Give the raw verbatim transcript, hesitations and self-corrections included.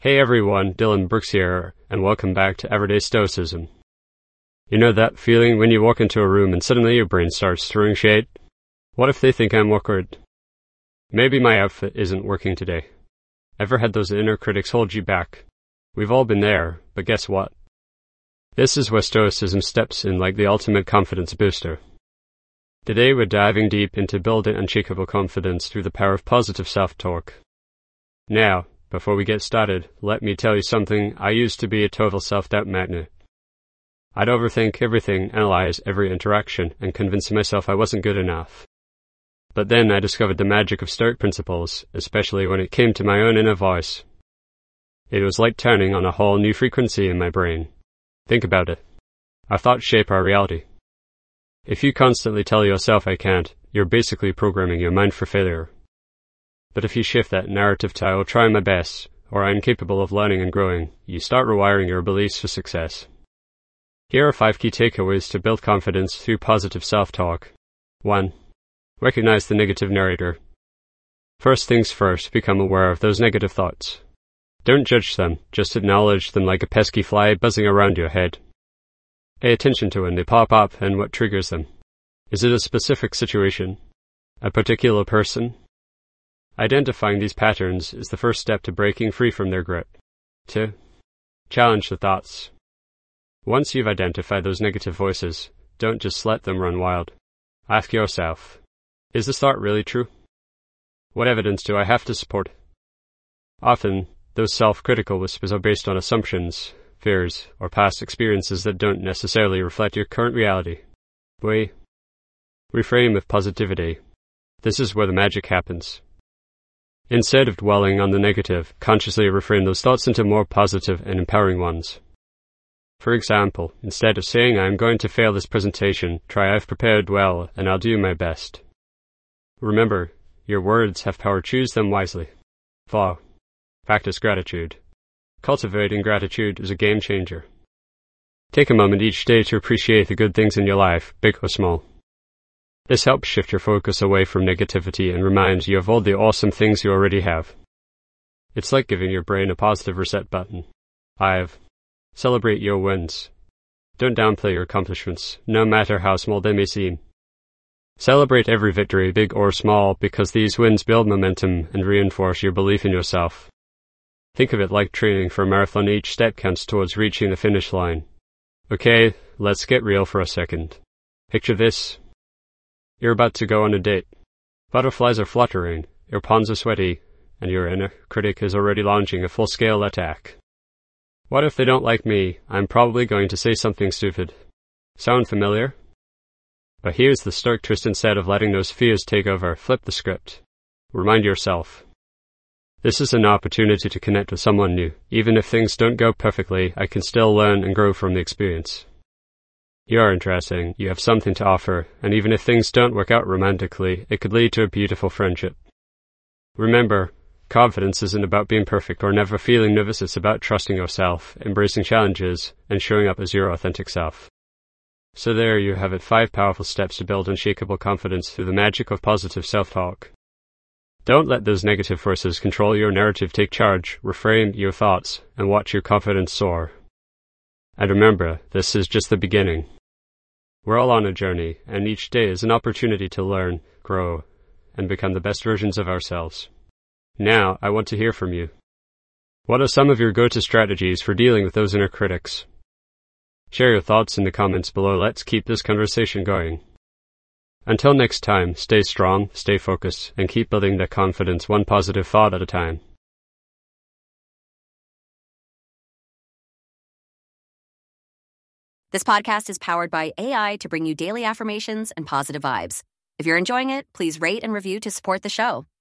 Hey everyone, Dylan Brooks here, and welcome back to Everyday Stoicism. You know that feeling when you walk into a room and suddenly your brain starts throwing shade? What if they think I'm awkward? Maybe my outfit isn't working today. Ever had those inner critics hold you back? We've all been there, but guess what? This is where Stoicism steps in like the ultimate confidence booster. Today we're diving deep into building unshakable confidence through the power of positive self-talk. Now, before we get started, let me tell you something. I used to be a total self-doubt magnet. I'd overthink everything, analyze every interaction, and convince myself I wasn't good enough. But then I discovered the magic of Stoic principles, especially when it came to my own inner voice. It was like turning on a whole new frequency in my brain. Think about it. Our thoughts shape our reality. If you constantly tell yourself I can't, you're basically programming your mind for failure. But if you shift that narrative to I will try my best, or I'm capable of learning and growing, you start rewiring your beliefs for success. Here are five key takeaways to build confidence through positive self-talk. one. Recognize the negative narrator. First things first, become aware of those negative thoughts. Don't judge them, just acknowledge them like a pesky fly buzzing around your head. Pay attention to when they pop up and what triggers them. Is it a specific situation? A particular person? Identifying these patterns is the first step to breaking free from their grip. two. Challenge the thoughts. Once you've identified those negative voices, don't just let them run wild. Ask yourself, is this thought really true? What evidence do I have to support it? Often, those self-critical whispers are based on assumptions, fears, or past experiences that don't necessarily reflect your current reality. We reframe with positivity. This is where the magic happens. Instead of dwelling on the negative, consciously reframe those thoughts into more positive and empowering ones. For example, instead of saying I'm going to fail this presentation, try I've prepared well and I'll do my best. Remember, your words have power. Choose them wisely. four. Practice gratitude. Cultivating gratitude is a game changer. Take a moment each day to appreciate the good things in your life, big or small. This helps shift your focus away from negativity and reminds you of all the awesome things you already have. It's like giving your brain a positive reset button. five. Celebrate your wins. Don't downplay your accomplishments, no matter how small they may seem. Celebrate every victory, big or small, because these wins build momentum and reinforce your belief in yourself. Think of it like training for a marathon. Each step counts towards reaching the finish line. Okay, let's get real for a second. Picture this. You're about to go on a date. Butterflies are fluttering, your palms are sweaty, and your inner critic is already launching a full-scale attack. What if they don't like me? I'm probably going to say something stupid. Sound familiar? But here's the Stoic twist. Instead of letting those fears take over, flip the script. Remind yourself. This is an opportunity to connect with someone new. Even if things don't go perfectly, I can still learn and grow from the experience. You're interesting, you have something to offer, and even if things don't work out romantically, it could lead to a beautiful friendship. Remember, confidence isn't about being perfect or never feeling nervous. It's about trusting yourself, embracing challenges, and showing up as your authentic self. So there you have it, five powerful steps to build unshakable confidence through the magic of positive self-talk. Don't let those negative forces control your narrative. Take charge, reframe your thoughts, and watch your confidence soar. And remember, this is just the beginning. We're all on a journey, and each day is an opportunity to learn, grow, and become the best versions of ourselves. Now, I want to hear from you. What are some of your go-to strategies for dealing with those inner critics? Share your thoughts in the comments below. Let's keep this conversation going. Until next time, stay strong, stay focused, and keep building that confidence one positive thought at a time. This podcast is powered by A I to bring you daily affirmations and positive vibes. If you're enjoying it, please rate and review to support the show.